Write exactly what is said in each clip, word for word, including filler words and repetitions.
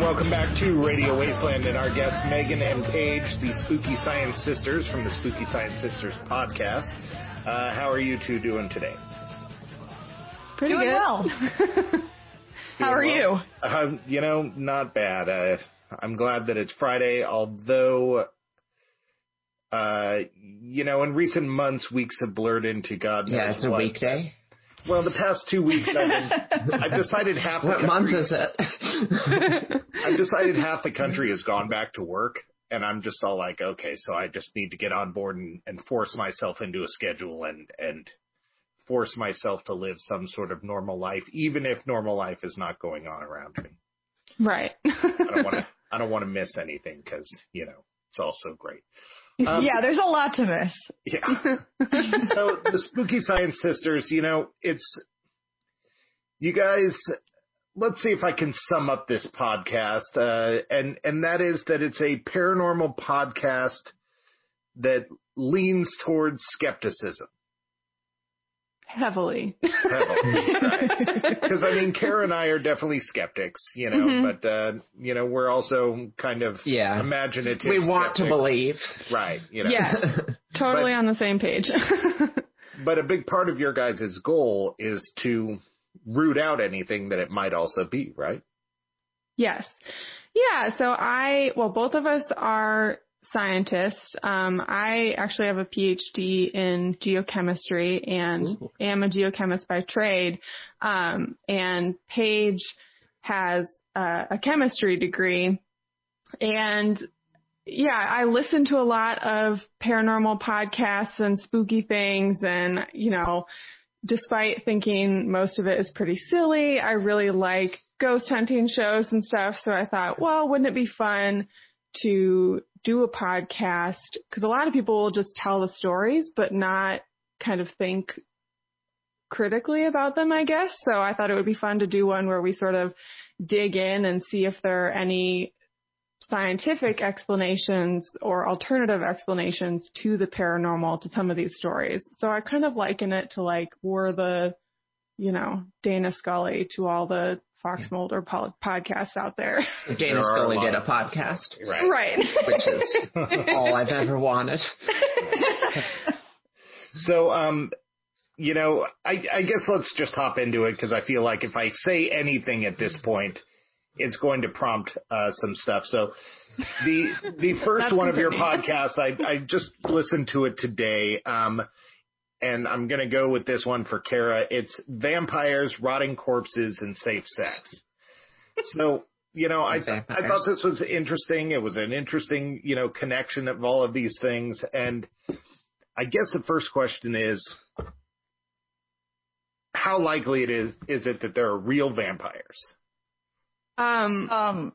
welcome back to Radio Wasteland and our guests Megan and Paige, the Spooky Science Sisters from the Spooky Science Sisters podcast. Uh, how are you two doing today? Pretty doing good. well. How are well? you? Uh, you know, not bad. Uh, I'm glad that it's Friday, although, uh, you know, in recent months, weeks have blurred into God knows Yeah, it's a what. weekday. Well, the past two weeks, I've, been, I've decided half the What country, month is it? I've decided half the country has gone back to work, and I'm just all like, okay, so I just need to get on board and, and force myself into a schedule and, and force myself to live some sort of normal life, even if normal life is not going on around me. Right. I don't want to, I don't want to miss anything because, you know, it's all so great. Um, yeah, there's a lot to miss. Yeah. So the Spooky Science Sisters, you know, it's, you guys, let's see if I can sum up this podcast. Uh, and, and that is that it's a paranormal podcast that leans towards skepticism. Heavily. Heavily, right? Because, I mean, Kara and I are definitely skeptics, you know, mm-hmm. but, uh, you know, we're also kind of yeah. imaginative. We want skeptics. to believe. Right. You know. Yeah, totally but, on the same page. But a big part of your guys' goal is to root out anything that it might also be, right? Yes. Yeah, so I, well, both of us are scientists. Um, I actually have a P H D in geochemistry and Ooh. am a geochemist by trade. Um, and Paige has uh, a chemistry degree. And yeah, I listen to a lot of paranormal podcasts and spooky things. And, you know, despite thinking most of it is pretty silly, I really like ghost hunting shows and stuff. So I thought, well, wouldn't it be fun to do a podcast? Because a lot of people will just tell the stories, but not kind of think critically about them, I guess. So I thought it would be fun to do one where we sort of dig in and see if there are any scientific explanations or alternative explanations to the paranormal, to some of these stories. So I kind of liken it to like we're the, you know, Dana Scully to all the Fox Mulder po- podcasts out there. Dana Scully did a podcast. Right. Right. Which is all I've ever wanted. So, um, you know, I, I guess let's just hop into it because I feel like if I say anything at this point, it's going to prompt uh, some stuff. So the the first one of your podcasts, I, I just listened to it today. Um, And I'm going to go with this one for Kara. It's vampires, rotting corpses, and safe sex. So, you know, I, th- I thought this was interesting. It was an interesting, you know, connection of all of these things. And I guess the first question is, how likely it is, is it that there are real vampires? Um, um,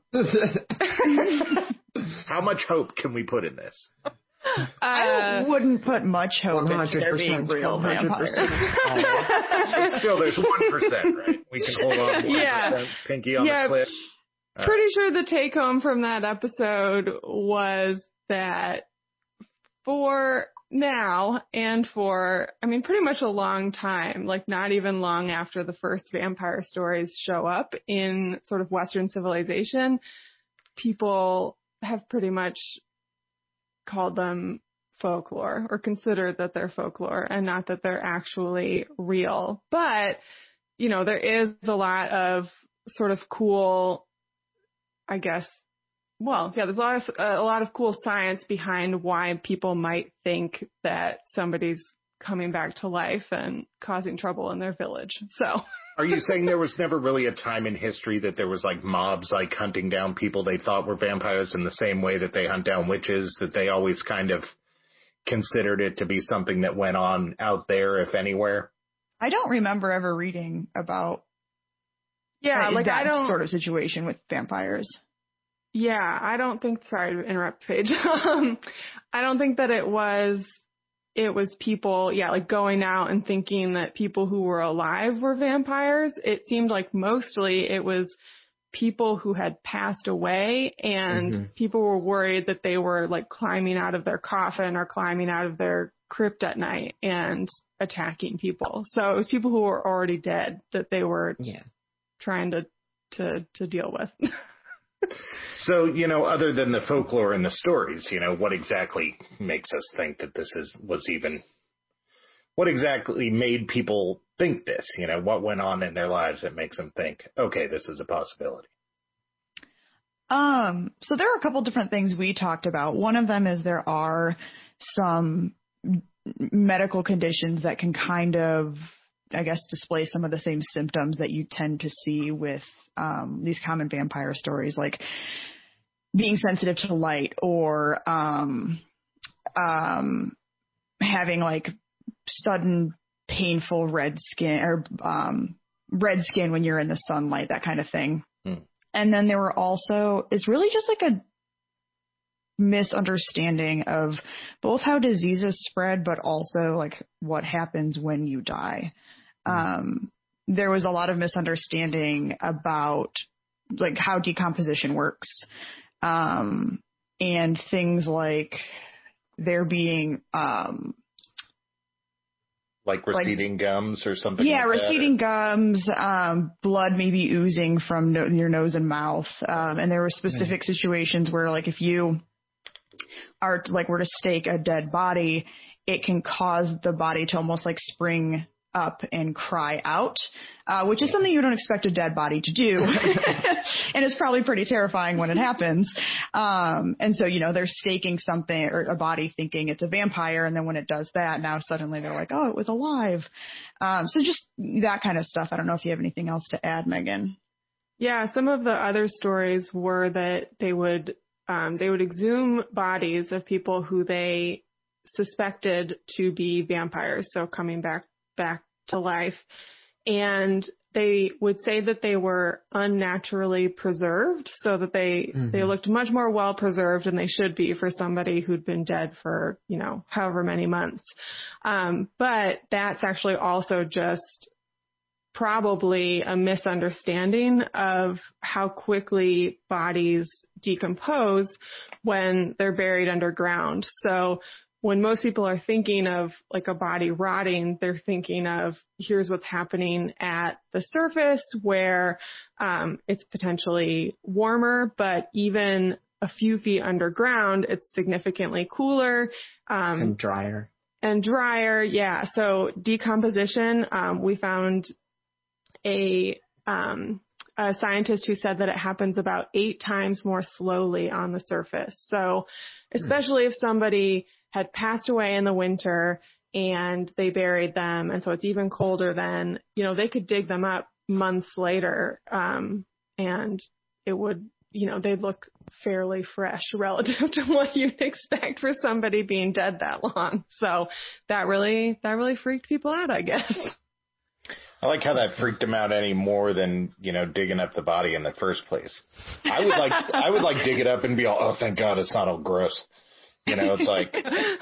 How much hope can we put in this? Uh, I wouldn't put much hope one in hundred there percent being real vampires. But still, there's one percent, right? We can hold on one percent, yeah. pinky on yeah, the cliff. Uh, pretty sure the take home from that episode was that for now and for, I mean, pretty much a long time, like not even long after the first vampire stories show up in sort of Western civilization, people have pretty much called them folklore or considered that they're folklore and not that they're actually real. But, you know, there is a lot of sort of cool, I guess, well, yeah, there's a lot of, uh, a lot of cool science behind why people might think that somebody's coming back to life and causing trouble in their village. So. Are you saying there was never really a time in history that there was like mobs like hunting down people they thought were vampires in the same way that they hunt down witches, that they always kind of considered it to be something that went on out there, if anywhere? I don't remember ever reading about yeah, uh, like that I don't, sort of situation with vampires. Yeah, I don't think, sorry to interrupt, Paige. um, I don't think that it was, it was people, yeah, like going out and thinking that people who were alive were vampires. It seemed like mostly it was people who had passed away and mm-hmm. people were worried that they were like climbing out of their coffin or climbing out of their crypt at night and attacking people. So it was people who were already dead that they were yeah. trying to, to, to deal with. So, you know, other than the folklore and the stories, you know, what exactly makes us think that this is was even, what exactly made people think this? You know, what went on in their lives that makes them think, okay, this is a possibility? Um, so there are a couple different things we talked about. One of them is there are some medical conditions that can kind of, I guess, display some of the same symptoms that you tend to see with um, these common vampire stories, like being sensitive to light or um, um, having like sudden painful red skin or um, red skin when you're in the sunlight, that kind of thing. Hmm. And then there were also, it's really just like a misunderstanding of both how diseases spread, but also like what happens when you die. Um, there was a lot of misunderstanding about like how decomposition works, um, and things like there being, um, like receding like, gums or something. Yeah, like receding that, gums, um, blood maybe oozing from no- your nose and mouth. Um, and there were specific mm. situations where like if you are like were to stake a dead body, it can cause the body to almost like spring up and cry out, uh, which is something you don't expect a dead body to do. And it's probably pretty terrifying when it happens. Um, and so, you know, they're staking something or a body thinking it's a vampire. And then when it does that, now suddenly they're like, oh, it was alive. Um, so just that kind of stuff. I don't know if you have anything else to add, Megan. Yeah, some of the other stories were that they would, um, they would exhume bodies of people who they suspected to be vampires. So coming back back to life, and they would say that they were unnaturally preserved, so that they mm-hmm. they looked much more well preserved than they should be for somebody who'd been dead for, you know, however many months. Um, but that's actually also just probably a misunderstanding of how quickly bodies decompose when they're buried underground. So when most people are thinking of like a body rotting, they're thinking of here's what's happening at the surface where um, it's potentially warmer, but even a few feet underground, it's significantly cooler. Um, and drier. And drier, yeah. So decomposition, um, we found a, um, a scientist who said that it happens about eight times more slowly on the surface. So especially if somebody had passed away in the winter and they buried them, and so it's even colder then, you know, they could dig them up months later, um, and it would, you know, they'd look fairly fresh relative to what you'd expect for somebody being dead that long. So that really, that really freaked people out, I guess. I like how that freaked them out any more than, you know, digging up the body in the first place. I would like, I would like dig it up and be all, oh, thank God it's not all gross. You know, it's like.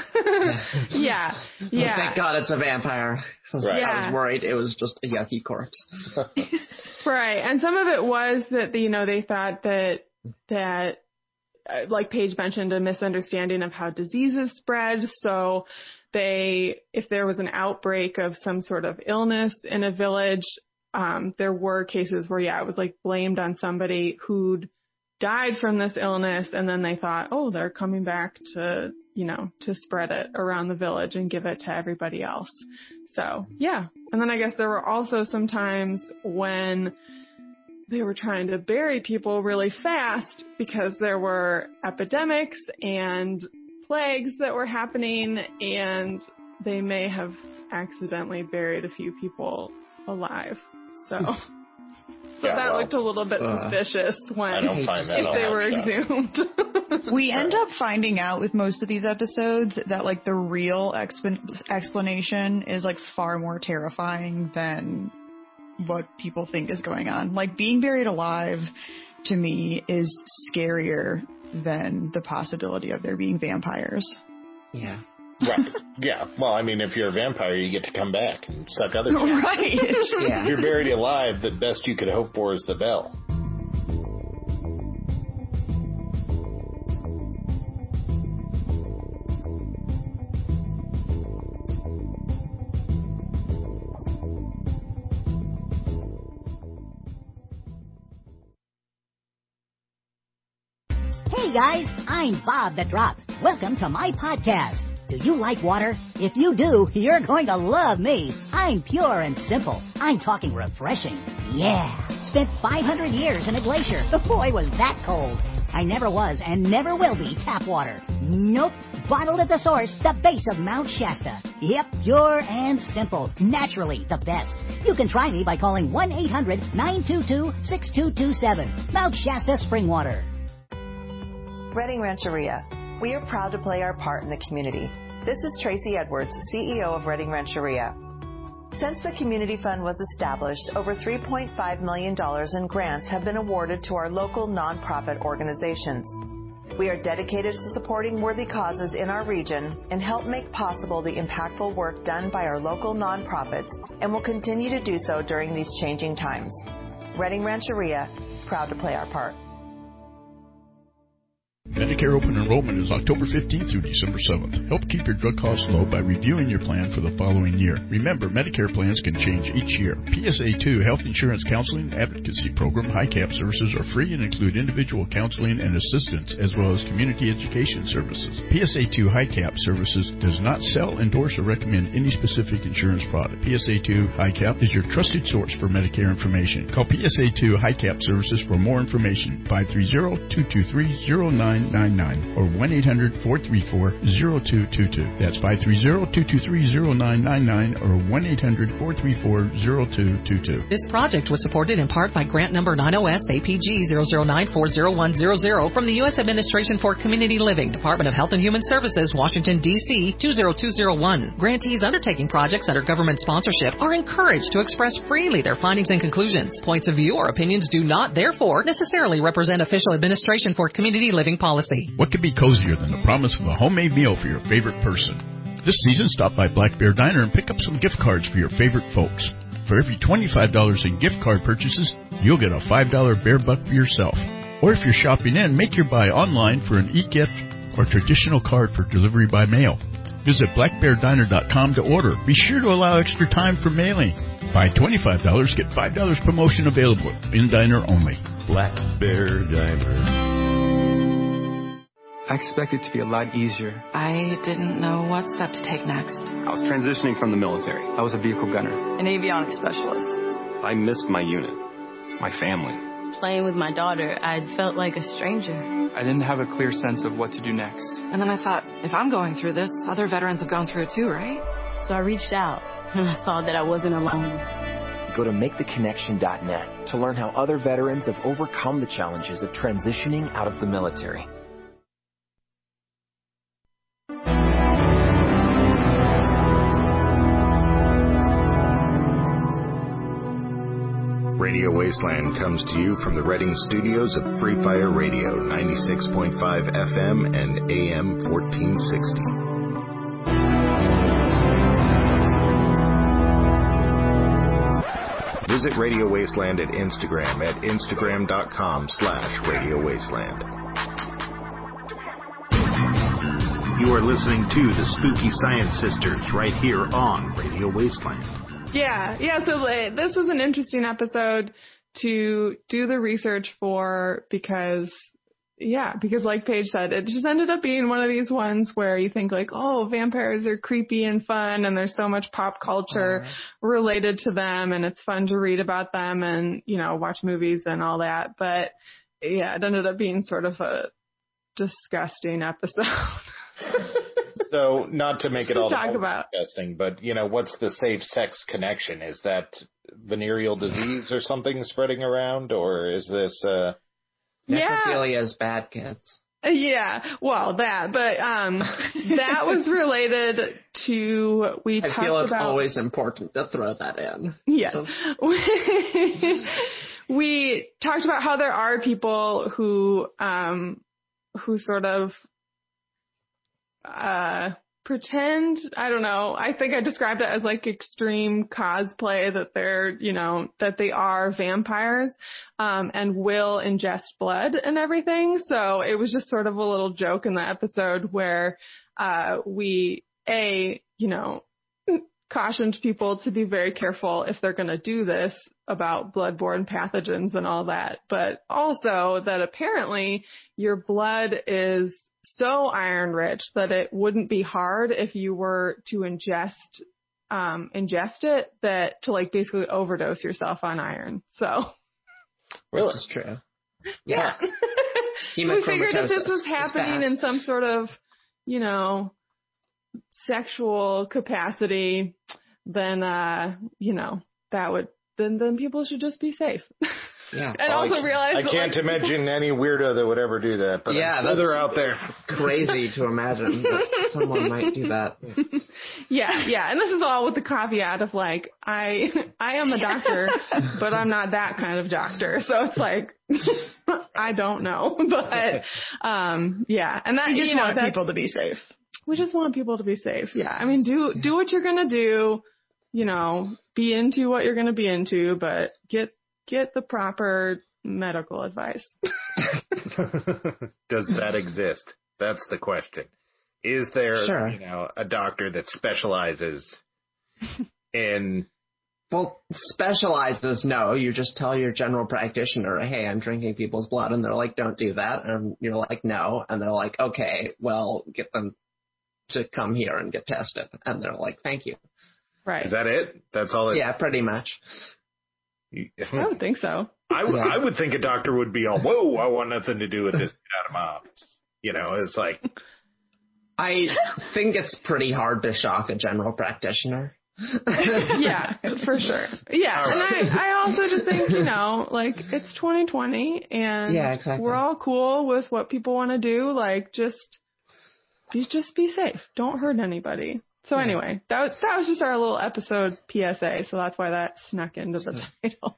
yeah. Yeah. Thank God it's a vampire. Right. Yeah. I was worried it was just a yucky corpse. Right. And some of it was that, you know, they thought that, that, uh, like Paige mentioned, a misunderstanding of how diseases spread. So they, if there was an outbreak of some sort of illness in a village, um, there were cases where, yeah, it was like blamed on somebody who'd died from this illness, and then they thought, oh, they're coming back to, you know, to spread it around the village and give it to everybody else. So, yeah. And then I guess there were also some times when they were trying to bury people really fast because there were epidemics and plagues that were happening, and they may have accidentally buried a few people alive. So... So yeah, that well, looked a little bit uh, suspicious when I don't find that if they were exhumed. We end up finding out with most of these episodes that like the real exp- explanation is like far more terrifying than what people think is going on. Like being buried alive to me is scarier than the possibility of there being vampires. Yeah. Right. Yeah. Well, I mean, if you're a vampire, you get to come back and suck other people. Right. Yeah. If you're buried alive, the best you could hope for is the bell. guys, I'm Bob the Drop. Welcome to my podcast. Do you like water? If you do, you're going to love me. I'm pure and simple. I'm talking refreshing. Yeah. Spent five hundred years in a glacier. Boy, was that cold. I never was and never will be tap water. Nope. Bottled at the source, the base of Mount Shasta. Yep, pure and simple. Naturally the best. You can try me by calling one eight hundred nine two two six two two seven. Mount Shasta Spring Water. Redding Rancheria. We are proud to play our part in the community. This is Tracy Edwards, C E O of Redding Rancheria. Since the Community Fund was established, over three point five million dollars in grants have been awarded to our local nonprofit organizations. We are dedicated to supporting worthy causes in our region and help make possible the impactful work done by our local nonprofits and will continue to do so during these changing times. Redding Rancheria, proud to play our part. Medicare open enrollment is October fifteenth through December seventh. Help keep your drug costs low by reviewing your plan for the following year. Remember, Medicare plans can change each year. P S A two Health Insurance Counseling Advocacy Program High Cap services are free and include individual counseling and assistance as well as community education services. P S A two High Cap services does not sell, endorse, or recommend any specific insurance product. P S A two High Cap is your trusted source for Medicare information. Call P S A two High Cap services for more information. five three zero, two two three, zero nine nine nine or one eight hundred, four three four, zero two two two. That's five three zero, two two three, zero nine nine nine or one eight hundred, four three four, zero two two two. This project was supported in part by grant number nine O S A P G zero zero nine four zero one zero zero from the U S Administration for Community Living, Department of Health and Human Services, Washington, D C two zero two zero one. Grantees undertaking projects under government sponsorship are encouraged to express freely their findings and conclusions. Points of view or opinions do not, therefore, necessarily represent official Administration for Community Living policy. What could be cozier than the promise of a homemade meal for your favorite person? This season, stop by Black Bear Diner and pick up some gift cards for your favorite folks. For every twenty-five dollars in gift card purchases, you'll get a five dollar bear buck for yourself. Or if you're shopping in, make your buy online for an e-gift or traditional card for delivery by mail. Visit black bear diner dot com to order. Be sure to allow extra time for mailing. Buy twenty-five dollars, get five dollars promotion available. In-diner only. Black Bear Diner. I expected it to be a lot easier. I didn't know what step to take next. I was transitioning from the military. I was a vehicle gunner. An avionics specialist. I missed my unit, my family. Playing with my daughter, I felt like a stranger. I didn't have a clear sense of what to do next. And then I thought, if I'm going through this, other veterans have gone through it too, right? So I reached out, and I saw that I wasn't alone. Go to make the connection dot net to learn how other veterans have overcome the challenges of transitioning out of the military. Radio Wasteland comes to you from the Redding studios of Free Fire Radio, ninety-six point five F M and A M fourteen sixty. Visit Radio Wasteland at Instagram at instagram.com slash Radio Wasteland. You are listening to the Spooky Science Sisters right here on Radio Wasteland. Yeah, yeah, so this was an interesting episode to do the research for because, yeah, because like Paige said, it just ended up being one of these ones where you think like, oh, vampires are creepy and fun and there's so much pop culture uh, related to them and it's fun to read about them and, you know, watch movies and all that. But, yeah, it ended up being sort of a disgusting episode. So, not to make it all talk about. disgusting, but, you know, what's the safe sex connection? Is that venereal disease or something spreading around, or is this, uh... Necrophilia yeah. is bad, kids. Yeah, well, that, but, um, that was related to, we I talked feel it's about... always important to throw that in. Yes. So. We talked about how there are people who, um, who sort of, uh, pretend, I don't know, I think I described it as like extreme cosplay that they're, you know, that they are vampires, um, and will ingest blood and everything. So it was just sort of a little joke in the episode where, uh, we, A, you know, cautioned people to be very careful if they're going to do this, about bloodborne pathogens and all that, but also that apparently your blood is so iron rich that it wouldn't be hard if you were to ingest um, ingest it that to like basically overdose yourself on iron. So really, this is true. Yeah. So we figured if this was happening in some sort of, you know, sexual capacity, then uh, you know, that would. Then, then people should just be safe. Yeah. and oh, also I, realize I that, can't like, imagine any weirdo that would ever do that. But yeah, I'm sure they're out there. Crazy to imagine that someone might do that. Yeah, yeah. And this is all with the caveat of like, I, I am a doctor, but I'm not that kind of doctor. So it's like, I don't know. But, um, yeah. And that, you just you know, want people to be safe. We just want people to be safe. Yeah. I mean, do, do what you're going to do. You know, be into what you're going to be into, but get get the proper medical advice. Does that exist? That's the question. Is there, sure. you know, a doctor that specializes in... Well, specializes, no. You just tell your general practitioner, hey, I'm drinking people's blood, and they're like, don't do that. And you're like, no. And they're like, okay, well, get them to come here and get tested. And they're like, thank you. Right. Is that it? That's all it Yeah, pretty much. I don't think so. I, w- yeah. I would think a doctor would be all, whoa, I want nothing to do with this. Get out of my office. You know, it's like... I think it's pretty hard to shock a general practitioner. Yeah, for sure. Yeah, all right. and I, I also just think, you know, like, it's twenty twenty, and yeah, exactly. we're all cool with what people want to do. Like, just be, just be safe. Don't hurt anybody. So yeah. Anyway, that was, that was just our little episode P S A, so that's why that snuck into the title.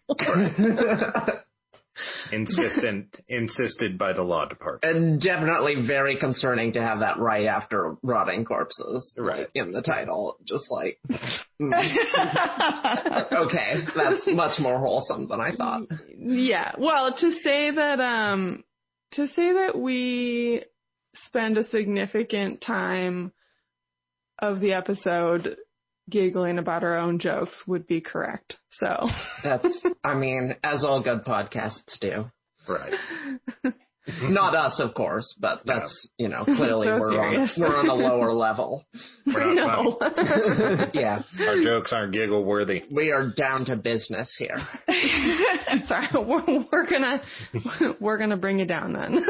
Insistent, insisted by the law department. And definitely very concerning to have that right after rotting corpses, right, like, in the title. Just like, mm. Okay, that's much more wholesome than I thought. Yeah, well, to say that, um, to say that we spend a significant time of the episode giggling about our own jokes would be correct. So that's, I mean, as all good podcasts do. Right. Not us, of course, but that's, you know, clearly so we're on, we're on a lower level. We're not funny. Yeah. Our jokes aren't giggle worthy. We are down to business here. Sorry, we're, we're gonna, we're gonna bring you down then.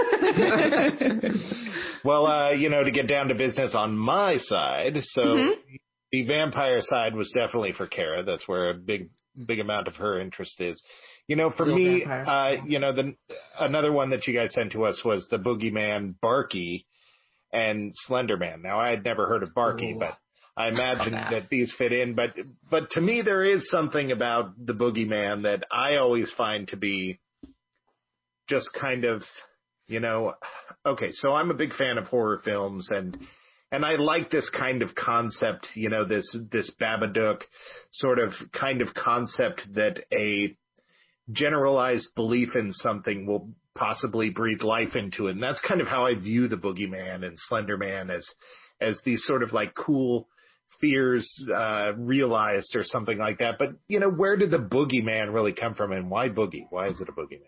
Well, uh, you know, to get down to business on my side, so mm-hmm. the vampire side was definitely for Kara. That's where a big, big amount of her interest is. You know, for Real me, vampire. uh, you know, the another one that you guys sent to us was the Boogeyman, Barky, and Slenderman. Now, I had never heard of Barky, Ooh. but I imagine that. that these fit in. But, but to me, there is something about the Boogeyman that I always find to be just kind of, you know, okay, so I'm a big fan of horror films, and and I like this kind of concept, you know, this this Babadook sort of kind of concept that a generalized belief in something will possibly breathe life into it. And that's kind of how I view the Boogeyman and Slenderman, as as these sort of like cool fears uh, realized or something like that. But, you know, where did the Boogeyman really come from, and why Boogie? Why is it a Boogeyman?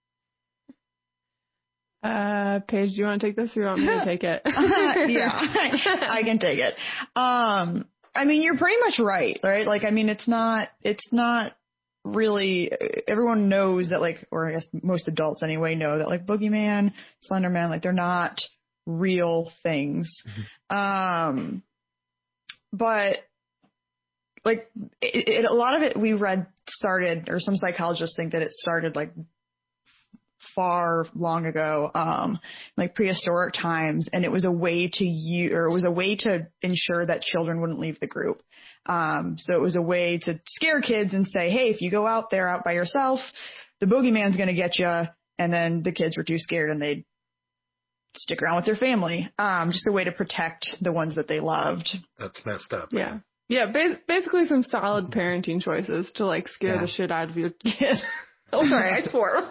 Uh, Paige, do you want to take this, or you want me to take it? Yeah, I, I can take it. Um, I mean, you're pretty much right, right? Like, I mean, it's not, it's not really, everyone knows that, like, or I guess most adults anyway know that, like, Boogeyman, Slenderman, like, they're not real things. Mm-hmm. Um, but like, it, it, a lot of it we read started, or some psychologists think that it started, like, far long ago, um, like prehistoric times, and it was a way to use, or it was a way to ensure that children wouldn't leave the group. Um, so it was a way to scare kids and say, hey, if you go out there out by yourself, the Boogeyman's going to get you. And then the kids were too scared and they'd stick around with their family. Um, just a way to protect the ones that they loved. That's messed up. Yeah. Yeah. Ba- basically some solid parenting choices to like scare yeah. the shit out of your kid. Oh, sorry, I swore.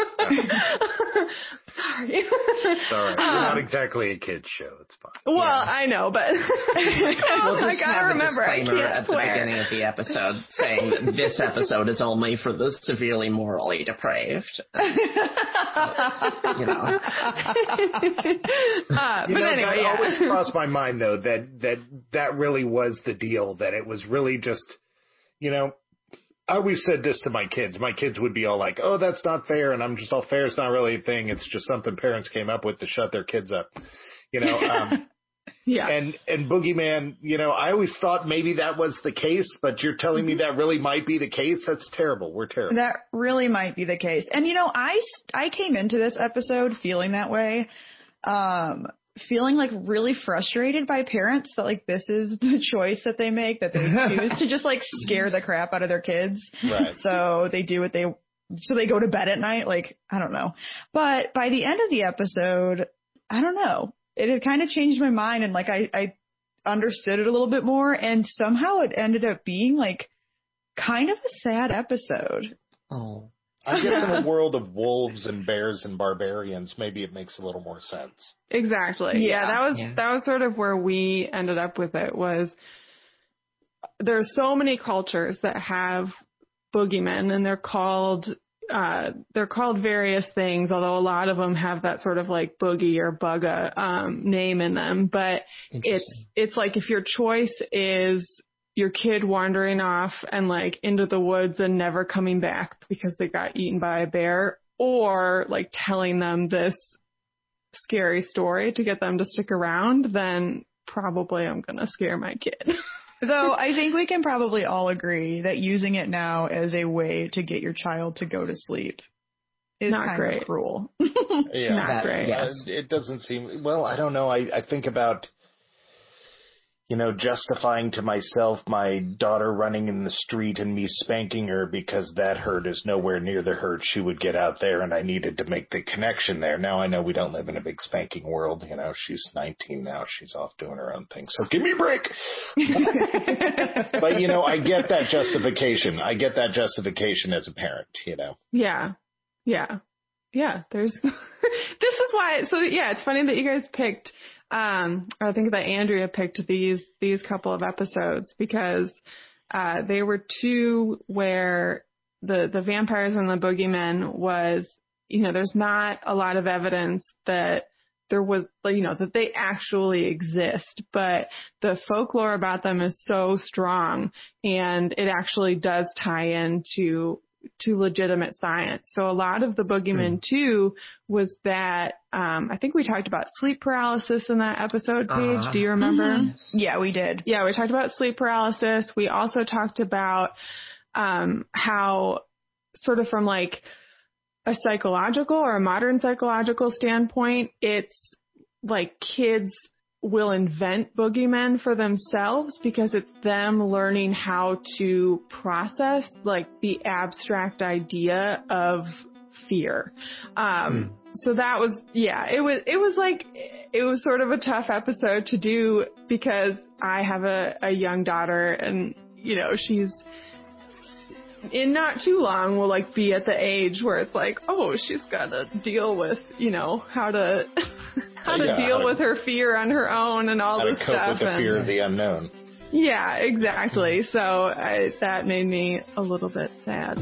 Sorry. Sorry, we're Um, not exactly a kid's show. It's fine. Well, Yeah. I know, but We'll I just gotta have remember, a I disclaimer can't at swear. the beginning of the episode saying that this episode is only for the severely morally depraved. Uh, you know. uh, You but know, anyway, that yeah. always crossed my mind, though, that, that that really was the deal, that it was really just, you know, I always said this to my kids. My kids would be all like, oh, that's not fair. And I'm just all, fair is not really a thing. It's just something parents came up with to shut their kids up. You know, um, yeah. And, and Boogeyman, you know, I always thought maybe that was the case, but you're telling me that really might be the case. That's terrible. We're terrible. That really might be the case. And, you know, I, I came into this episode feeling that way. Um, feeling like really frustrated by parents that like this is the choice that they make, that they choose to just like scare the crap out of their kids. Right. So they do what they, so they go to bed at night. Like, I don't know. But by the end of the episode, I don't know. It had kind of changed my mind and like I, I understood it a little bit more and somehow it ended up being like kind of a sad episode. Oh. I guess in a world of wolves and bears and barbarians, maybe it makes a little more sense. Exactly. Yeah, Yeah. that was Yeah. that was sort of where we ended up with it. Was there's so many cultures that have boogeymen, and they're called uh, they're called various things. Although a lot of them have that sort of like boogie or bugga um, name in them. But it's it's like if your choice is your kid wandering off and like into the woods and never coming back because they got eaten by a bear, or like telling them this scary story to get them to stick around, then probably I'm going to scare my kid. Though I think we can probably all agree that using it now as a way to get your child to go to sleep is Not kind great. of cruel. Yeah. Not That- great. yes. Uh, it doesn't seem, well, I don't know. I, I think about, you know, justifying to myself my daughter running in the street and me spanking her because that hurt is nowhere near the hurt she would get out there, and I needed to make the connection there. Now I know we don't live in a big spanking world. You know, she's nineteen now. She's off doing her own thing. So give me a break. But, you know, I get that justification. I get that justification as a parent, you know. Yeah. Yeah. Yeah. There's, this is why, so yeah, it's funny that you guys picked, um, I think that Andrea picked these, these couple of episodes because, uh, they were two where the, the vampires and the boogeymen was, you know, there's not a lot of evidence that there was, you know, that they actually exist, but the folklore about them is so strong and it actually does tie into to legitimate science. So a lot of the boogeyman mm. too was that, um, I think we talked about sleep paralysis in that episode, Paige. Uh-huh. Do you remember? Mm-hmm. Yeah, we did. Yeah, we talked about sleep paralysis. We also talked about, um, how sort of from like a psychological or a modern psychological standpoint, it's like kids will invent boogeymen for themselves because it's them learning how to process like the abstract idea of fear. Um, mm. So that was, yeah, it was, it was like, it was sort of a tough episode to do because I have a, a young daughter and, you know, she's, in not too long will like be at the age where it's like, oh, she's got to deal with, you know, how to how to yeah, deal how with to, her fear on her own and all how this to cope stuff. with the and, fear of the unknown. Yeah, exactly. So I, that made me a little bit sad.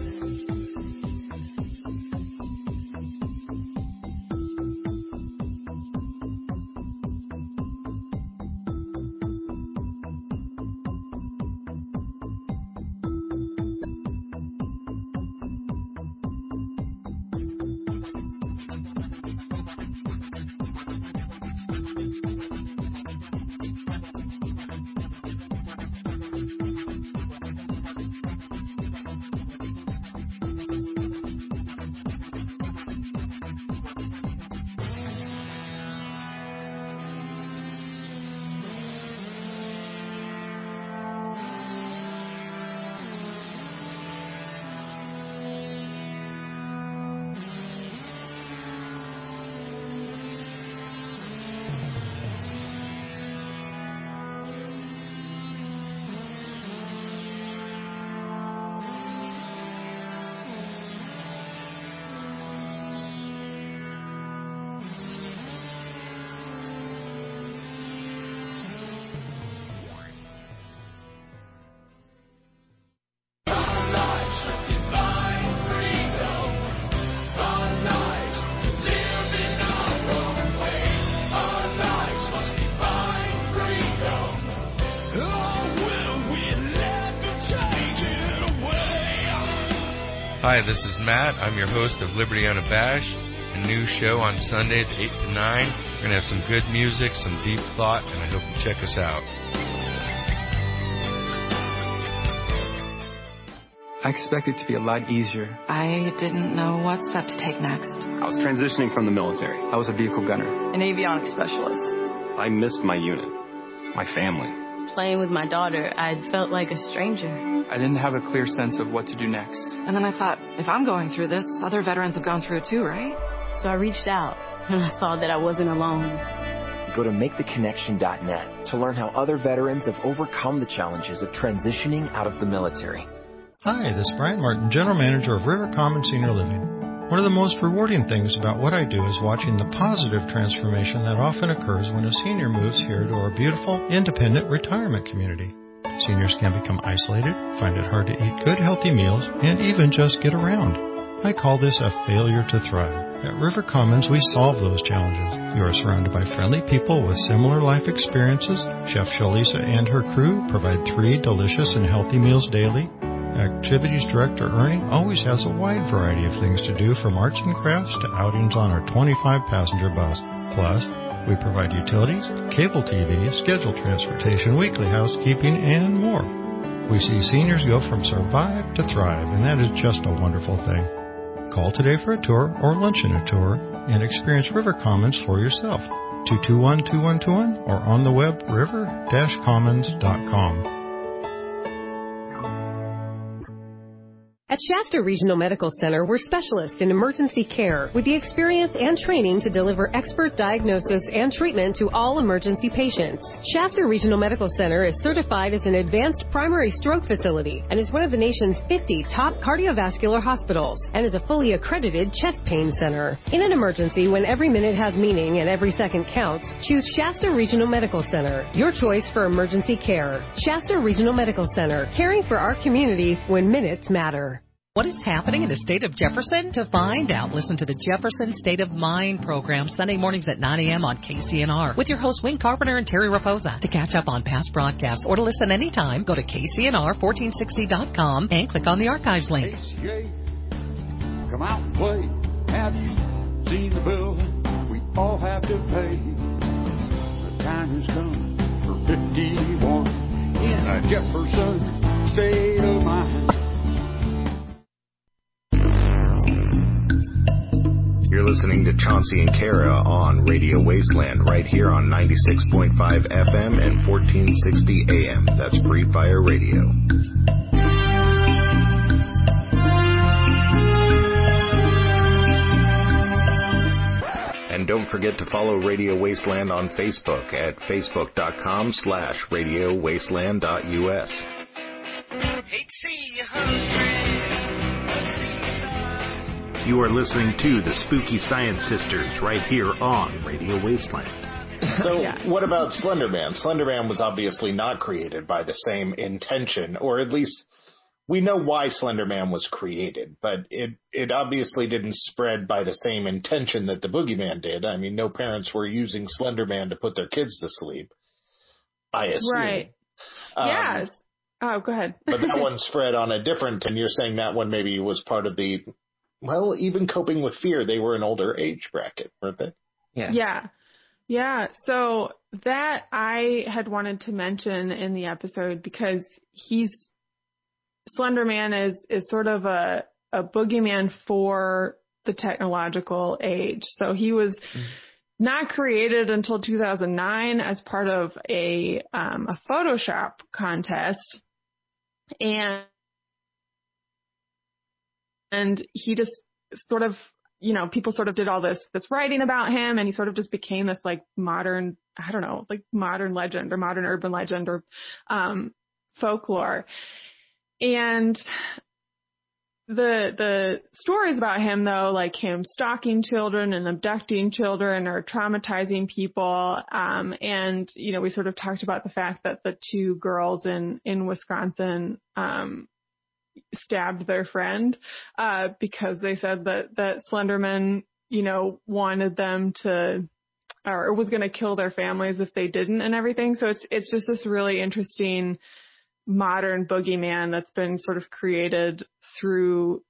Hi, this is Matt. I'm your host of Liberty Unabashed, a new show on Sundays, eight to nine. We're going to have some good music, some deep thought, and I hope you check us out. I expected it to be a lot easier. I didn't know what step to take next. I was transitioning from the military. I was a vehicle gunner. An avionics specialist. I missed my unit, my family. Playing with my daughter, I felt like a stranger. I didn't have a clear sense of what to do next. And then I thought, if I'm going through this, other veterans have gone through it too, right? So I reached out, and I saw that I wasn't alone. Go to make the connection dot net to learn how other veterans have overcome the challenges of transitioning out of the military. Hi, this is Brian Martin, General Manager of River Common Senior Living. One of the most rewarding things about what I do is watching the positive transformation that often occurs when a senior moves here to our beautiful, independent retirement community. Seniors can become isolated, find it hard to eat good, healthy meals, and even just get around. I call this a failure to thrive. At River Commons, we solve those challenges. You are surrounded by friendly people with similar life experiences. Chef Shalisa and her crew provide three delicious and healthy meals daily. Activities Director Ernie always has a wide variety of things to do, from arts and crafts to outings on our twenty-five passenger bus. Plus, we provide utilities, cable T V, scheduled transportation, weekly housekeeping, and more. We see seniors go from survive to thrive, and that is just a wonderful thing. Call today for a tour or lunch and a tour and experience River Commons for yourself. two two one, two one two one or on the web river dash commons dot com. At Shasta Regional Medical Center, we're specialists in emergency care with the experience and training to deliver expert diagnosis and treatment to all emergency patients. Shasta Regional Medical Center is certified as an advanced primary stroke facility and is one of the nation's fifty top cardiovascular hospitals and is a fully accredited chest pain center. In an emergency, when every minute has meaning and every second counts, choose Shasta Regional Medical Center, your choice for emergency care. Shasta Regional Medical Center, caring for our community when minutes matter. What is happening in the state of Jefferson? To find out, listen to the Jefferson State of Mind program Sunday mornings at nine a.m. on K C N R with your hosts Wayne Carpenter and Terry Raposa. To catch up on past broadcasts or to listen anytime, go to K C N R fourteen sixty dot com and click on the archives link. H C A, come out and play. Have you seen the bill we all have to pay? The time has come for fifty-one in a Jefferson State of Mind. You're listening to Chauncey and Kara on Radio Wasteland right here on ninety-six point five F M and fourteen sixty A M. That's Free Fire Radio. And don't forget to follow Radio Wasteland on Facebook at facebook.com slash radiowasteland.us. You are listening to the Spooky Science Sisters right here on Radio Wasteland. So yeah. What about Slender Man? Slender Man was obviously not created by the same intention, or at least we know why Slender Man was created, but it, it obviously didn't spread by the same intention that the Boogeyman did. I mean, no parents were using Slender Man to put their kids to sleep, I assume. Right. Um, yes. Oh, go ahead. But that one spread on a different, and you're saying that one maybe was part of the... Well, even coping with fear, they were an older age bracket, weren't they? Yeah. Yeah. Yeah. So that I had wanted to mention in the episode because he's, Slender Man is, is sort of a, a boogeyman for the technological age. So he was mm-hmm. not created until two thousand nine as part of a, um, a Photoshop contest. And And he just sort of, you know, people sort of did all this, this writing about him, and he sort of just became this like modern, I don't know, like modern legend or modern urban legend or um, folklore. And the the stories about him, though, like him stalking children and abducting children or traumatizing people. Um, and, you know, we sort of talked about the fact that the two girls in, in Wisconsin, um, stabbed their friend uh because they said that that Slenderman, you know, wanted them to or was going to kill their families if they didn't and everything. So it's it's just this really interesting modern boogeyman that's been sort of created through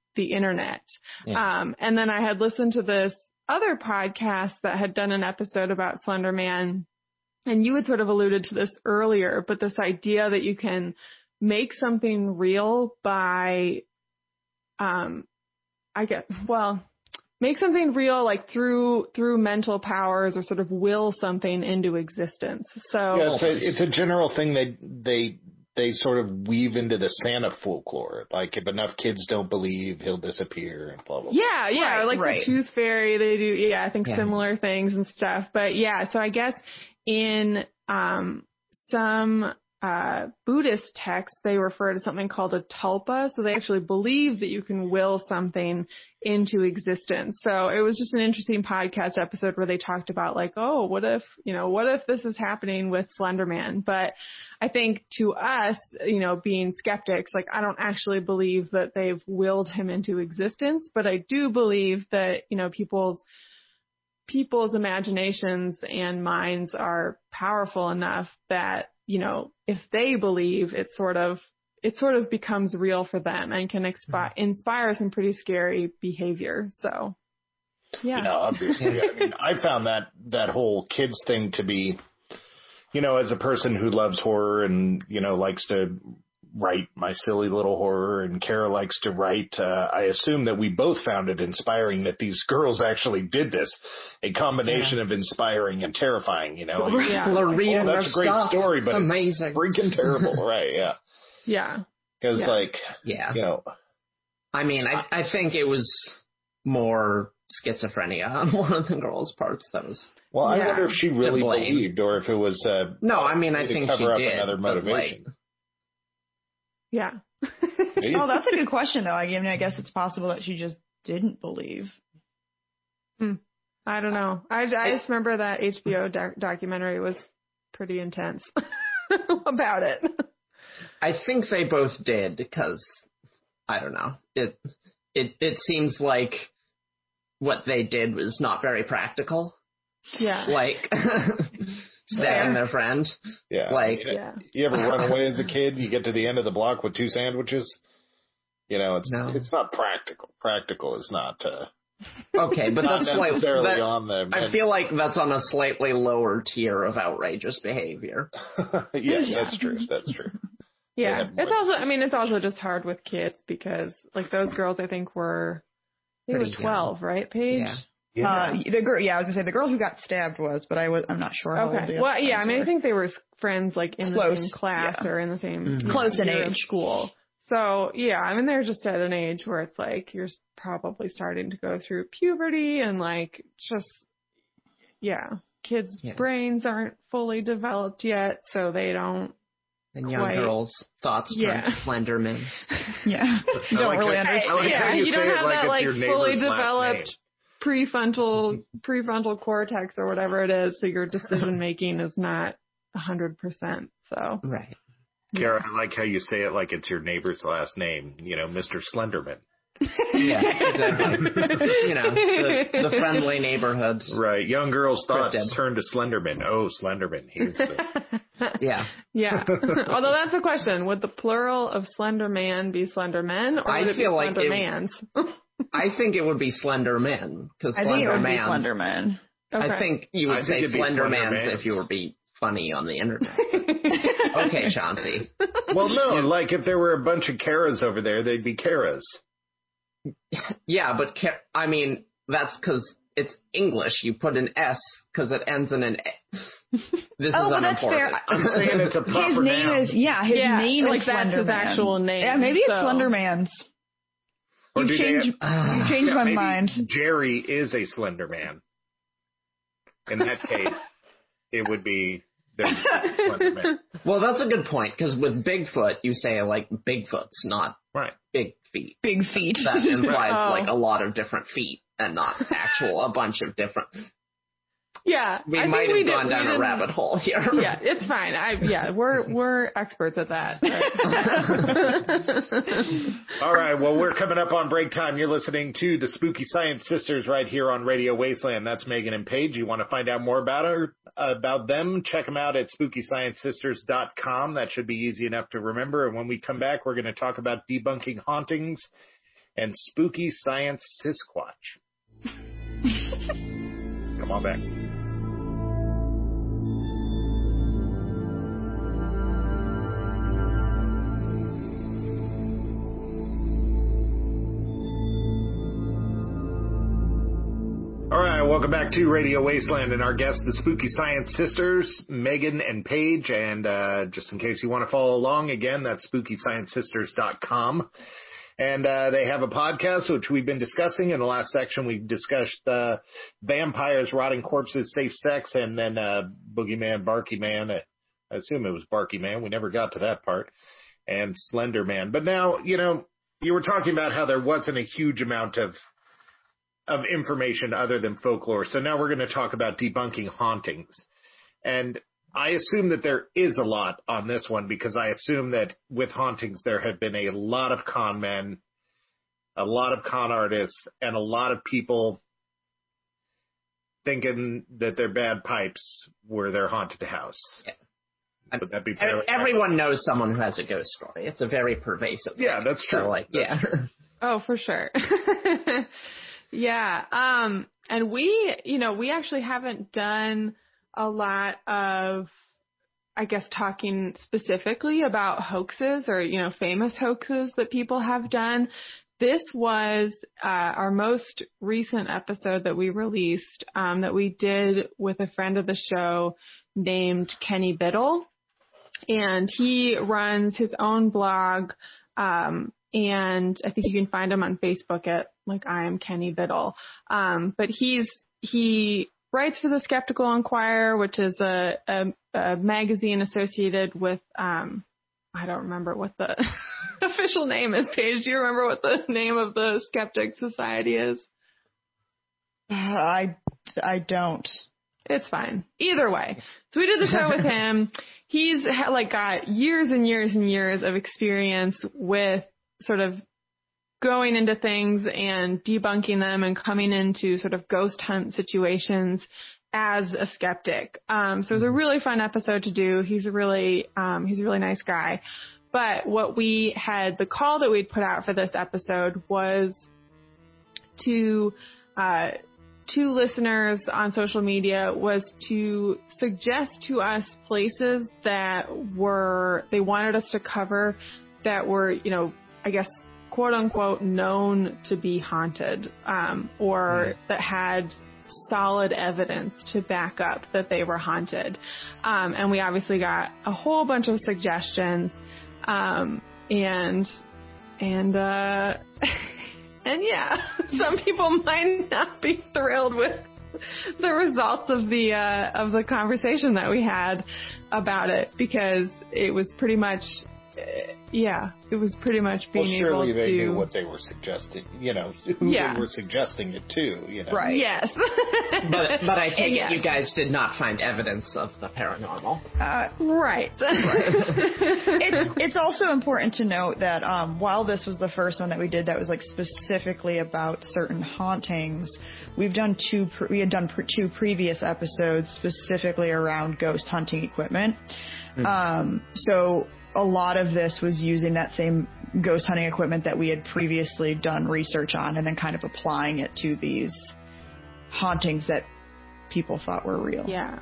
the internet. Yeah. Um, and then I had listened to this other podcast that had done an episode about Slender Man, and you had sort of alluded to this earlier, but this idea that you can make something real by, um, I get, well, make something real like through through mental powers or sort of will something into existence. So yeah, it's a, it's a general thing that they they sort of weave into the Santa folklore. Like if enough kids don't believe, he'll disappear and blah blah blah. Yeah, yeah, Right, like right. the Tooth Fairy, they do. Yeah, I think Yeah. similar things and stuff. But yeah, so I guess in um, some uh, Buddhist texts, they refer to something called a tulpa. So they actually believe that you can will something into existence. So it was just an interesting podcast episode where they talked about like, oh, what if, you know, what if this is happening with Slender Man? But I think to us, you know, being skeptics, like I don't actually believe that they've willed him into existence, but I do believe that, you know, people's people's imaginations and minds are powerful enough that, you know, if they believe, it sort of it sort of becomes real for them and can expi- inspire some pretty scary behavior. So, yeah. Yeah, obviously. I mean, I found that that whole kids thing to be, you know, as a person who loves horror and, you know, likes to write my silly little horror, and Kara likes to write, uh, I assume that we both found it inspiring that these girls actually did this. A combination yeah. of inspiring and terrifying, you know. Like, yeah. like, oh, that's a great stuff. story, but amazing. It's freaking terrible, right? Yeah. Yeah. Because, yeah. like, yeah. you know. I mean, I, I think it was more schizophrenia on one of the girls' parts that was. Well, yeah, I wonder if she really believed, or if it was. Uh, no, I mean, I to think cover she up did. Another motivation. Like, yeah. Oh, that's a good question, though. I mean, I guess it's possible that she just didn't believe. Hmm. I don't know. I, I just remember that H B O doc- documentary was pretty intense about it. I think they both did because I don't know. It it it seems like what they did was not very practical. Yeah. Like stabbing their friend. Yeah. Like you, yeah. you ever run away as a kid? You get to the end of the block with two sandwiches. You know, it's no. it's not practical. Practical is not. Uh, okay, but not that's necessarily like that, on the. I feel like that's on a slightly lower tier of outrageous behavior. yeah, yeah, that's true. That's true. Yeah, it's also. I mean, it's also just hard with kids because, like, those girls, I think were they were twelve, right, Paige? Yeah. Yeah. Uh, the girl, yeah, I was gonna say the girl who got stabbed was, but I was, I'm not sure how okay. old the well, yeah, I mean, were. I think they were friends, like in Close, the same class yeah. or in the same mm-hmm. close in year age of school. So yeah, I mean, they're just at an age where it's like you're probably starting to go through puberty and like just yeah, kids' yeah. brains aren't fully developed yet, so they don't. And young quite, girls' thoughts yeah. turn to Slenderman. yeah, you don't like really how, understand. like yeah, you, you don't have like that like fully name. developed prefrontal prefrontal cortex or whatever it is, so your decision making is not a hundred percent. So right. Kara, I like how you say it like it's your neighbor's last name. You know, Mister Slenderman. Yeah, exactly. you know, the, the friendly neighborhood. Right. Young girls' thoughts Cryptid. turn to Slenderman. Oh, Slenderman. He's the... yeah. Yeah. Although that's the question. Would the plural of Slender Man be Slender Men, or would I it be feel like Slender it, Mans? I think it would be Slender Men. Because I think it would Mans, be Slender Man. Okay. I think you would I say think Slender Slender Mans Mans if you were be funny on the internet. Okay, Chauncey. Well, no, like if there were a bunch of Karas over there, they'd be Karas. Yeah, but I mean, that's because it's English. You put an S because it ends in an A. This oh, is well, that's fair. I'm saying it's a proper his name noun. is yeah, his yeah, name like is that's Slender his Man. actual name. Yeah, maybe so. it's Slender Man's. Or You've do changed, they, uh, you've changed yeah, my maybe mind. Jerry is a Slender Man. In that case, it would be Slender Man. Well, that's a good point, because with Bigfoot, you say, like, Bigfoot's not right. big feet. Big feet. That implies, oh. like, a lot of different feet, and not actual, a bunch of different... Yeah, we I might think have we gone did, down a rabbit hole here. Yeah, it's fine. I yeah, we're we're experts at that. All right, well, we're coming up on break time. You're listening to the Spooky Science Sisters right here on Radio Wasteland. That's Megan and Paige. You want to find out more about her, about them? Check them out at spooky science sisters dot com. That should be easy enough to remember. And when we come back, we're going to talk about debunking hauntings and Spooky Science Sisquatch. Come on back. All right, welcome back to Radio Wasteland, and our guests, the Spooky Science Sisters, Megan and Paige. And uh, just in case you want to follow along, again, that's spooky science sisters dot com. And uh, they have a podcast, which we've been discussing. In the last section, we discussed uh, vampires, rotting corpses, safe sex, and then uh, Boogeyman, Barky Man. I assume it was Barky Man. We never got to that part. And Slender Man. But now, you know, you were talking about how there wasn't a huge amount of of information other than folklore. So now we're going to talk about debunking hauntings. And I assume that there is a lot on this one, because I assume that with hauntings, there have been a lot of con men, a lot of con artists, and a lot of people thinking that their bad pipes were their haunted house. Yeah. Would that be fair? Everyone knows someone who has a ghost story. It's a very pervasive thing. Yeah, that's true. So, like, that's yeah. True. Oh, for sure. Yeah. Um, and we, you know, we actually haven't done a lot of, I guess, talking specifically about hoaxes or, you know, famous hoaxes that people have done. This was uh, our most recent episode that we released um, that we did with a friend of the show named Kenny Biddle. And he runs his own blog, um, and I think you can find him on Facebook at, like, I am Kenny Biddle. Um, but he's, he writes for the Skeptical Inquirer, which is a, a, a magazine associated with, um, I don't remember what the official name is. Paige, do you remember what the name of the Skeptic Society is? Uh, I, I don't. It's fine. Either way. So we did the show with him. He's like got years and years and years of experience with sort of going into things and debunking them and coming into sort of ghost hunt situations as a skeptic. Um, so it was a really fun episode to do. He's a really, um, he's a really nice guy. But what we had, the call that we'd put out for this episode was to, uh, to listeners on social media was to suggest to us places that were, they wanted us to cover that were, you know, I guess, quote unquote, known to be haunted, um, or mm. that had solid evidence to back up that they were haunted. Um, and we obviously got a whole bunch of suggestions. Um, and, and, uh, and yeah, some people might not be thrilled with the results of the, uh, of the conversation that we had about it, because it was pretty much, yeah, it was pretty much being well, surely able to... they knew what they were suggesting, you know, who yeah. they were suggesting it to, you know. Right. Yes. but, but I take yes. it you guys did not find evidence of the paranormal. Uh, right. right. it, it's also important to note that um, while this was the first one that we did that was like specifically about certain hauntings, we've done two, pre- we had done pre- two previous episodes specifically around ghost hunting equipment. Mm-hmm. Um, so... a lot of this was using that same ghost hunting equipment that we had previously done research on and then kind of applying it to these hauntings that people thought were real. Yeah.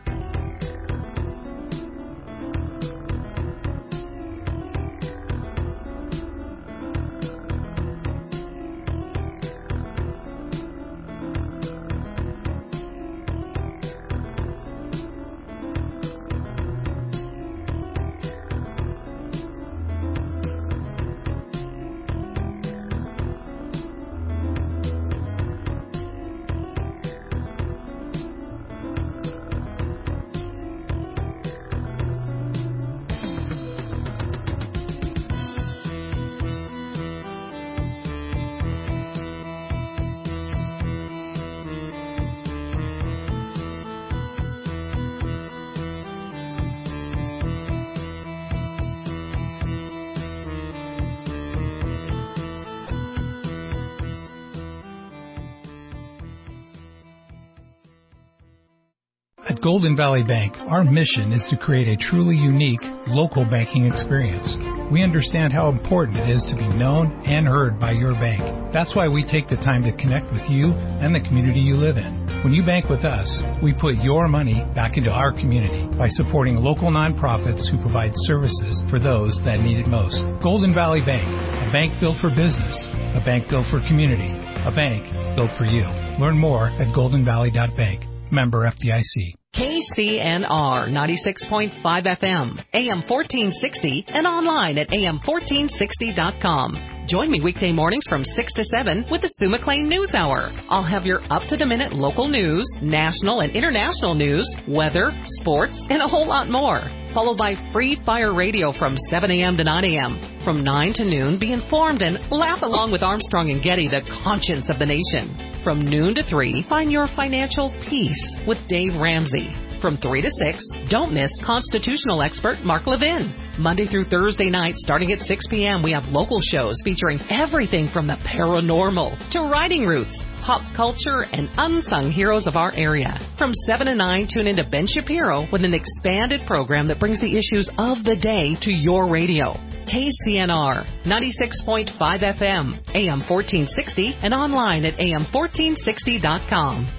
At Golden Valley Bank, our mission is to create a truly unique local banking experience. We understand how important it is to be known and heard by your bank. That's why we take the time to connect with you and the community you live in. When you bank with us, we put your money back into our community by supporting local nonprofits who provide services for those that need it most. Golden Valley Bank, a bank built for business, a bank built for community, a bank built for you. Learn more at golden valley dot bank. Member F D I C. K C N R ninety-six point five F M, A M fourteen sixty, and online at A M fourteen sixty dot com. Join me weekday mornings from six to seven with the Sue McLean News Hour. I'll have your up-to-the-minute local news, national and international news, weather, sports, and a whole lot more. Followed by Free Fire Radio from seven a.m. to nine a.m. From nine to noon, be informed and laugh along with Armstrong and Getty, the conscience of the nation. From noon to three, find your financial peace with Dave Ramsey. From three to six, don't miss constitutional expert Mark Levin. Monday through Thursday night, starting at six p.m., we have local shows featuring everything from the paranormal to riding routes, pop culture, and unsung heroes of our area. From seven to nine, tune into Ben Shapiro with an expanded program that brings the issues of the day to your radio. K C N R ninety-six point five F M, A M fourteen sixty, and online at A M fourteen sixty dot com.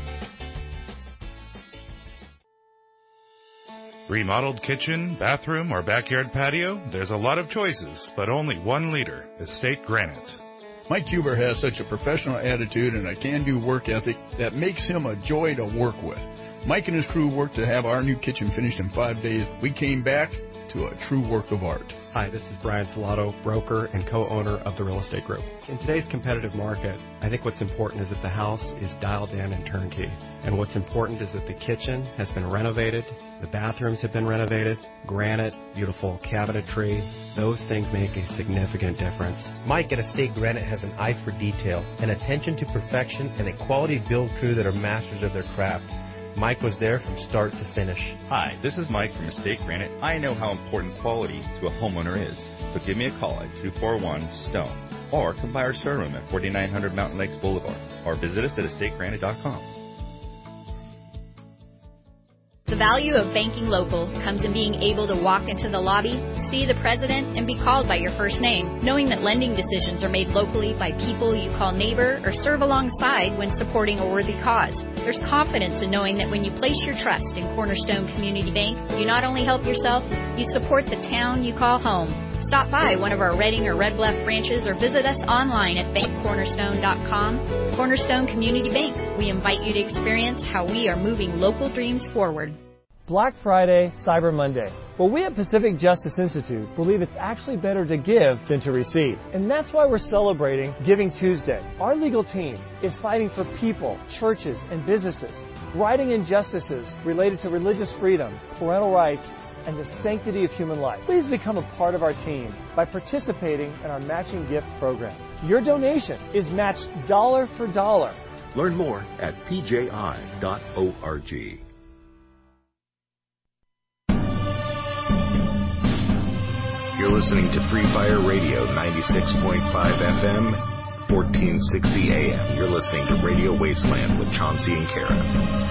Remodeled kitchen, bathroom, or backyard patio? There's a lot of choices, but only one leader, Estate Granite. Mike Huber has such a professional attitude and a can-do work ethic that makes him a joy to work with. Mike and his crew worked to have our new kitchen finished in five days. We came back to a true work of art. Hi, this is Brian Salato, broker and co-owner of the Real Estate Group. In today's competitive market, I think what's important is that the house is dialed in and turnkey. And what's important is that the kitchen has been renovated, the bathrooms have been renovated, granite, beautiful cabinetry. Those things make a significant difference. Mike at Estate Granite has an eye for detail, an attention to perfection, and a quality build crew that are masters of their craft. Mike was there from start to finish. Hi, this is Mike from Estate Granite. I know how important quality to a homeowner is. So give me a call at two four one, STONE or come by our showroom at forty-nine hundred Mountain Lakes Boulevard or visit us at estate granite dot com. The value of banking local comes in being able to walk into the lobby, see the president, and be called by your first name, knowing that lending decisions are made locally by people you call neighbor or serve alongside when supporting a worthy cause. There's confidence in knowing that when you place your trust in Cornerstone Community Bank, you not only help yourself, you support the town you call home. Stop by one of our Reading or Red Bluff branches or visit us online at bank cornerstone dot com. Cornerstone Community Bank. We invite you to experience how we are moving local dreams forward. Black Friday, Cyber Monday. Well, we at Pacific Justice Institute believe it's actually better to give than to receive. And that's why we're celebrating Giving Tuesday. Our legal team is fighting for people, churches, and businesses, righting injustices related to religious freedom, parental rights, and the sanctity of human life. Please become a part of our team by participating in our matching gift program. Your donation is matched dollar for dollar. Learn more at p j i dot org. You're listening to Free Fire Radio ninety-six point five F M, fourteen sixty A M. You're listening to Radio Wasteland with Chauncey and Kara.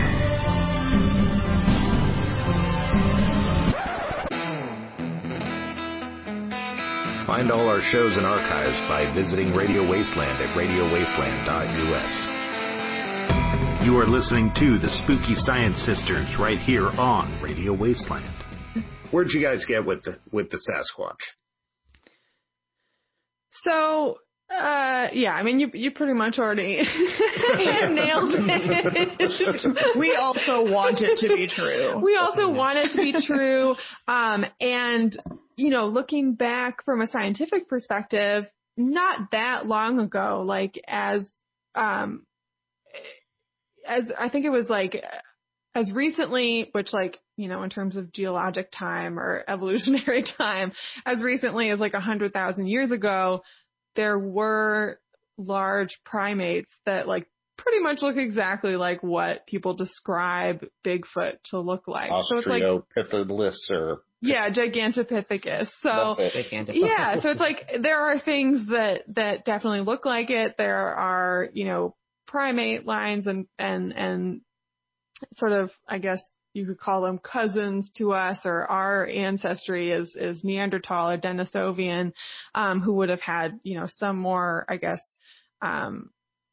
Find all our shows and archives by visiting Radio Wasteland at radio wasteland dot u s. You are listening to the Spooky Science Sisters right here on Radio Wasteland. Where'd you guys get with the with the Sasquatch? So, uh, yeah, I mean, you you pretty much already nailed it. We also want it to be true. We also want it to be true. Um, and, you know, looking back from a scientific perspective, not that long ago, like as, um, as I think it was like as recently, which like, you know, in terms of geologic time or evolutionary time, as recently as like a hundred thousand years ago, there were large primates that like pretty much look exactly like what people describe Bigfoot to look like. So it's like, Australopithecus or yeah, Gigantopithecus. So yeah, so it's like there are things that that definitely look like it. There are, you know, primate lines and and and sort of, I guess you could call them cousins to us, or our ancestry is, is Neanderthal or Denisovian, um, who would have had, you know, some more, I guess, um,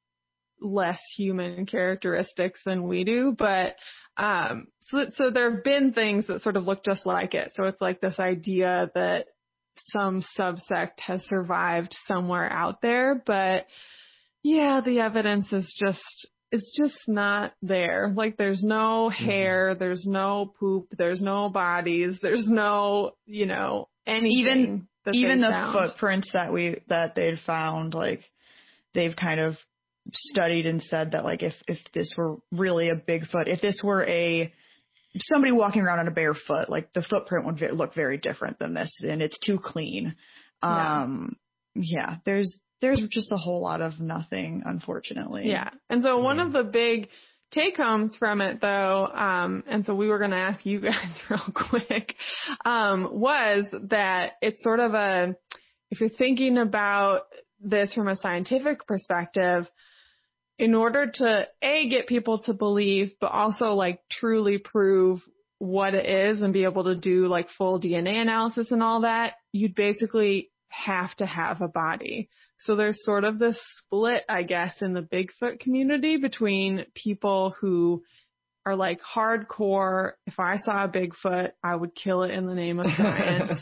less human characteristics than we do. But, um, so, so there have been things that sort of look just like it. So it's like this idea that some subsect has survived somewhere out there, but yeah, the evidence is just, it's just not there. Like there's no hair, mm-hmm. there's no poop, there's no bodies, there's no, you know, anything. Even, that even the found. footprints that we, that they'd found, like they've kind of studied and said that like if, if this were really a Bigfoot, if this were a, somebody walking around on a bare foot, like the footprint would ve- look very different than this, and it's too clean. Um, yeah. yeah, there's, There's just a whole lot of nothing, unfortunately. Yeah. And so one of the big take-homes from it, though, um, and so we were going to ask you guys real quick, um, was that it's sort of a, if you're thinking about this from a scientific perspective, in order to, A, get people to believe, but also, like, truly prove what it is and be able to do, like, full D N A analysis and all that, you'd basically have to have a body. So there's sort of this split, I guess, in the Bigfoot community between people who are like hardcore, if I saw a Bigfoot, I would kill it in the name of science,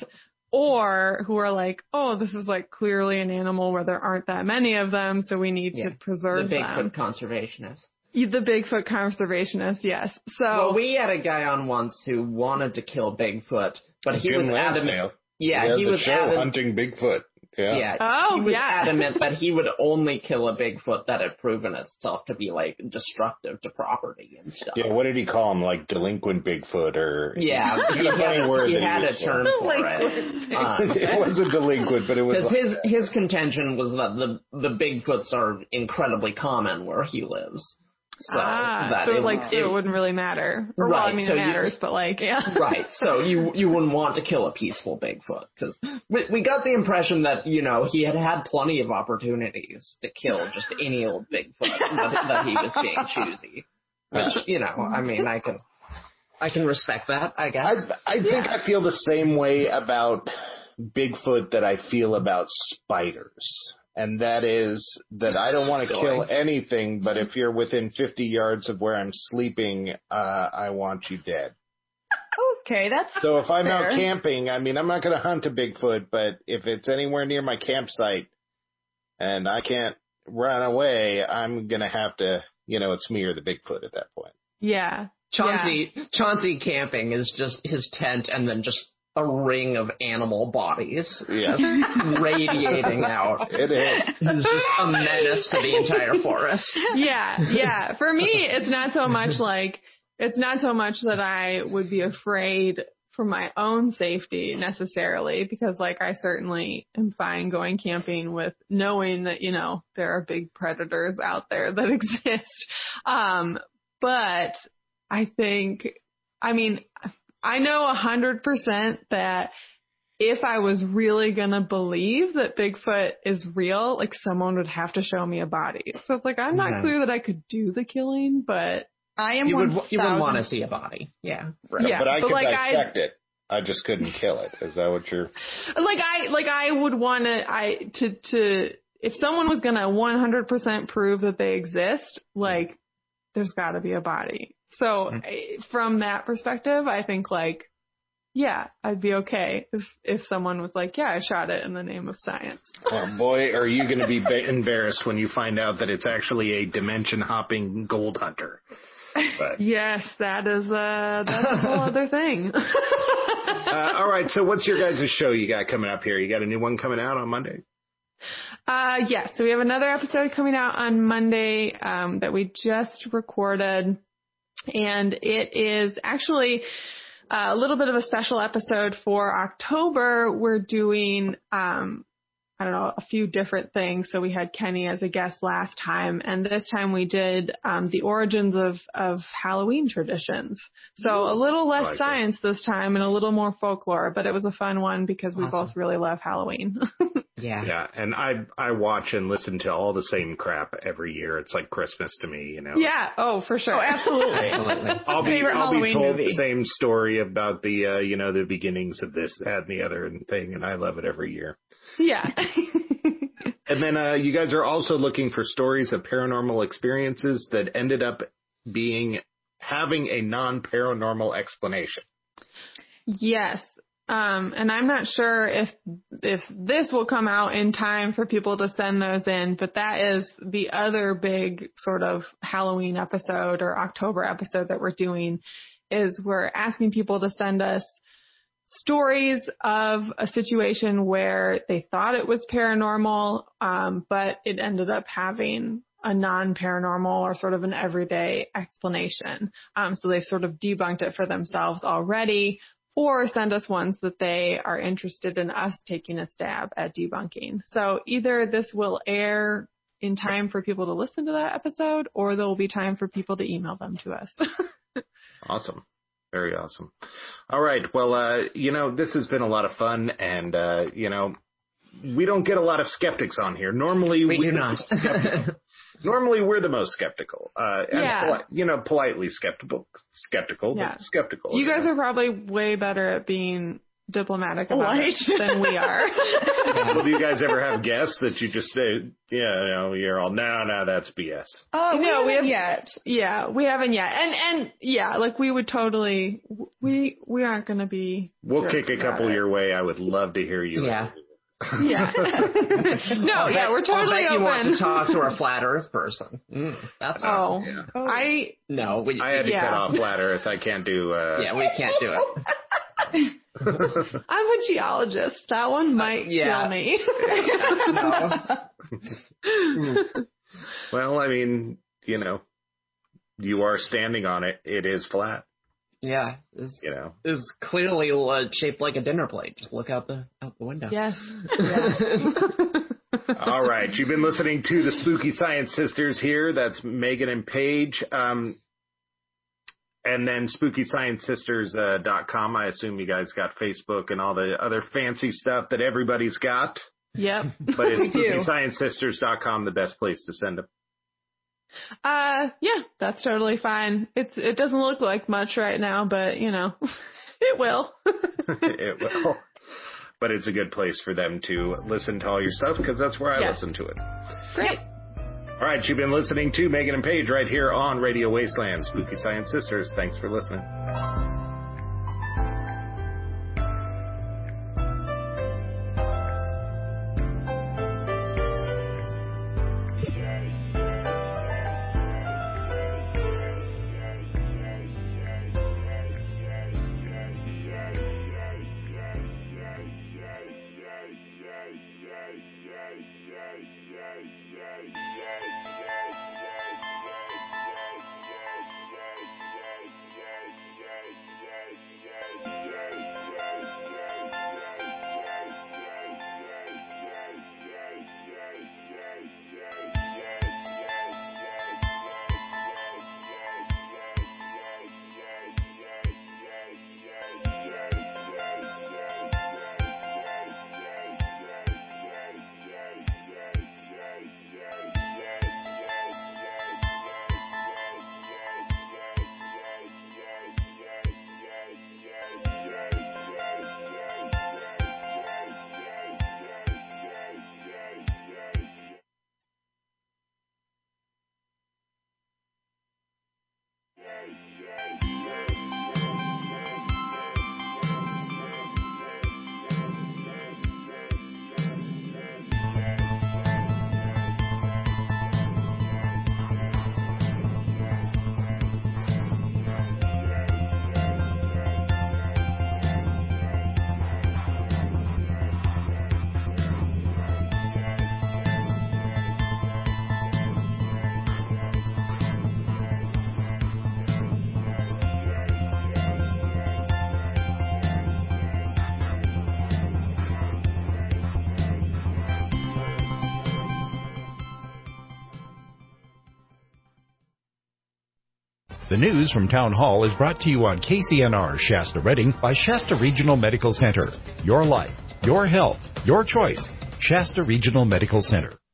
or who are like, oh, this is like clearly an animal where there aren't that many of them, so we need yeah, to preserve the Bigfoot them. conservationists. The Bigfoot conservationists, yes. So well, we had a guy on once who wanted to kill Bigfoot, but he Jim was Lansdale. adamant. Yeah, he, he was show adamant. Hunting Bigfoot. Yeah. yeah. Oh, he was yeah. adamant that he would only kill a Bigfoot that had proven itself to be like destructive to property and stuff. Yeah, what did he call him? Like delinquent Bigfoot or? Yeah, he had, word he that had he a term for it. Um, it wasn't delinquent, but it was. Because like his that. his contention was that the the Bigfoots are incredibly common where he lives. So ah, that so it, like so it, it wouldn't really matter. Or right, well, I mean so it matters, you, but like yeah. Right. So you you wouldn't want to kill a peaceful Bigfoot because we we got the impression that you know he had had plenty of opportunities to kill just any old Bigfoot that, that he was being choosy. Which you know, I mean, I can I can respect that. I guess. I I think yeah. I feel the same way about Bigfoot that I feel about spiders. And that is that I don't want to kill anything, but if you're within fifty yards of where I'm sleeping, uh, I want you dead. Okay, that's So if I'm fair. out camping, I mean, I'm not going to hunt a Bigfoot, but if it's anywhere near my campsite and I can't run away, I'm going to have to, you know, it's me or the Bigfoot at that point. Yeah. Chauncey, yeah. Chauncey camping is just his tent and then just a ring of animal bodies yes. radiating out. It is. He's just a menace to the entire forest. Yeah, yeah. For me, it's not so much like, it's not so much that I would be afraid for my own safety necessarily, because like I certainly am fine going camping with knowing that, you know, there are big predators out there that exist. Um, but I think, I mean, I know a hundred percent that if I was really going to believe that Bigfoot is real, like someone would have to show me a body. So it's like, I'm not mm-hmm. clear that I could do the killing, but I am. You would, one you would want to see a body. Yeah. Right. Yeah, but I but could like dissect I, it. I just couldn't kill it. Is that what you're? Like I, like I would want to, I, to, to, if someone was going to one hundred percent prove that they exist, like there's got to be a body. So mm-hmm. from that perspective, I think like, yeah, I'd be okay if if someone was like, yeah, I shot it in the name of science. Oh boy, are you going to be ba- embarrassed when you find out that it's actually a dimension hopping gold hunter. But. Yes, that is uh that's a whole other thing. uh, all right, so what's your guys' show you got coming up here? You got a new one coming out on Monday? Uh, yes, so we have another episode coming out on Monday um, that we just recorded, and it is actually uh, a little bit of a special episode for October. We're doing, um, I don't know, a few different things. So we had Kenny as a guest last time, and this time we did um, the origins of, of Halloween traditions. So Ooh, a little less like science it. this time and a little more folklore, but it was a fun one because we awesome. both really love Halloween. Yeah. Yeah, and I I watch and listen to all the same crap every year. It's like Christmas to me, you know. Yeah. Oh, for sure. Oh, absolutely. I'll be Favorite I'll be Halloween told movie. the same story about the uh, you know the beginnings of this, that, and the other thing, and I love it every year. Yeah. And then uh, you guys are also looking for stories of paranormal experiences that ended up being having a non-paranormal explanation. Yes. Um, and I'm not sure if if this will come out in time for people to send those in, but that is the other big sort of Halloween episode or October episode that we're doing, is we're asking people to send us stories of a situation where they thought it was paranormal, um, but it ended up having a non-paranormal or sort of an everyday explanation. Um, so they've sort of debunked it for themselves already, or send us ones that they are interested in us taking a stab at debunking. So either this will air in time for people to listen to that episode, or there will be time for people to email them to us. Awesome. Very awesome. All right. Well, uh, you know, this has been a lot of fun, and, uh, you know, we don't get a lot of skeptics on here. Normally, we, we do not. Normally, we're the most skeptical. Uh, and Yeah. poli- you know, politely skeptical, skeptical, Yeah. but skeptical. You guys know? are probably way better at being diplomatic about Polite. it than we are. Well, do you guys ever have guests that you just say, yeah, you know, you're all, no, no, that's B S. Oh, uh, we no, haven't we have yet. Yeah, we haven't yet. And and yeah, like we would totally we we aren't going to be We'll jerks kick a about couple it. your way. I would love to hear you. Yeah. Yeah. No, I'll yeah, bet- we're totally I'll bet open. you want to talk to a flat Earth person. Mm, that's Oh, Yeah. I no. We, I had to yeah. cut off Flat Earth. I can't do. Uh... yeah, we can't do it. I'm a geologist. That one might Uh, yeah. kill me. No. Well, I mean, you know, you are standing on it. It is flat. Yeah, it's, You know. it's clearly uh, shaped like a dinner plate. Just look out the out the window. Yes. Yeah. All right. You've been listening to the Spooky Science Sisters here. That's Megan and Paige. Um, and then spooky science sisters dot com. I assume you guys got Facebook and all the other fancy stuff that everybody's got. Yep. But is We do. spooky science sisters dot com the best place to send them? Uh, yeah, that's totally fine. It's it doesn't look like much right now, but you know, it will. It will. But it's a good place for them to listen to all your stuff, because that's where I Yeah. listen to it. Great. All right, you've been listening to Megan and Paige right here on Radio Wasteland, Spooky Science Sisters. Thanks for listening. The news from Town Hall is brought to you on K C N R Shasta Redding by Shasta Regional Medical Center. Your life, your health, your choice. Shasta Regional Medical Center.